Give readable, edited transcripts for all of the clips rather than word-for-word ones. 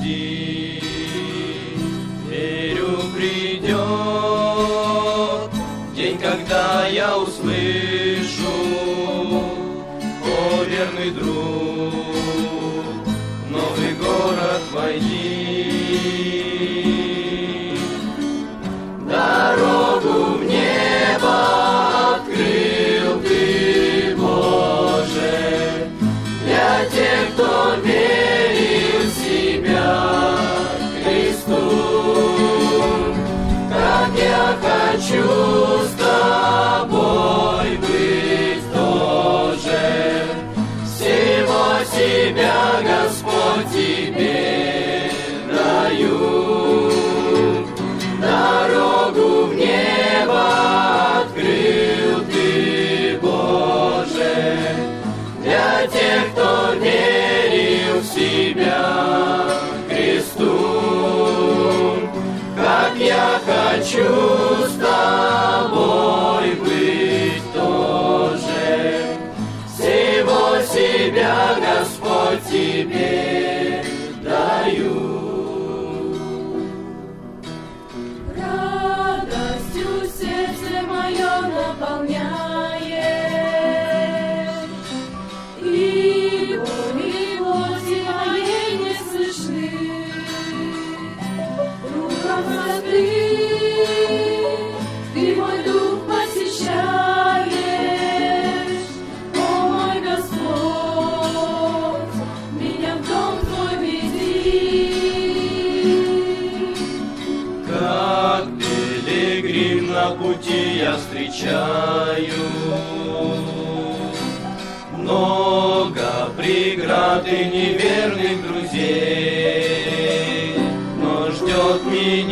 жди. Верю, придет день, когда я услышу: о, верный друг, в новый город войди. Дорогу в небо открыл Ты, Боже, для тех, кто верил в себя Христу. Как я хочу с Тобой быть тоже, всего себя, Господь, Тебе даю. Дорогу в небо открыл Ты, Боже, для тех, кто верил в себя Христу. Как я хочу с Тобой быть тоже, всего себя, Господь, Тебе даю. Радостью сердце мое наполняет, и боли плоти моей не слышны. Духом Ты мой дух посещаешь, о мой Господь, меня в дом Твой веди. Как пилигрим на пути я встречаю много преград и неверных друзей, но ждет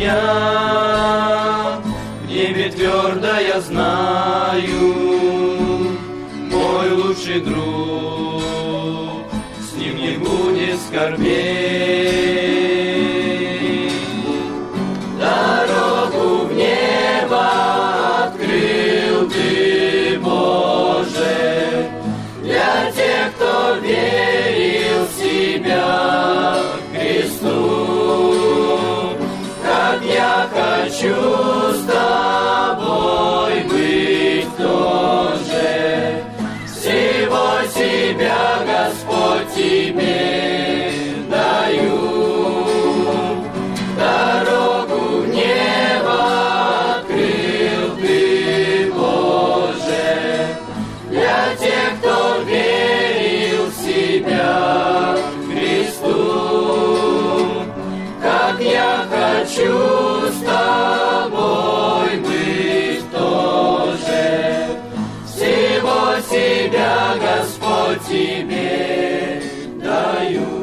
меня в небе твердо, я знаю, мой лучший друг, с ним не будет скорбей. Дорогу в небо открыл Ты, Боже, для тех, кто верил в себя Христу. Как я хочу с Тобой быть тоже, всего себя, Господь, Тебе даю. Дорогу в небо открыл Ты, Боже, для тех, кто верил в себя Христу. Как я хочу с Тобой быть тоже, всего себя, Господь, Тебе даю.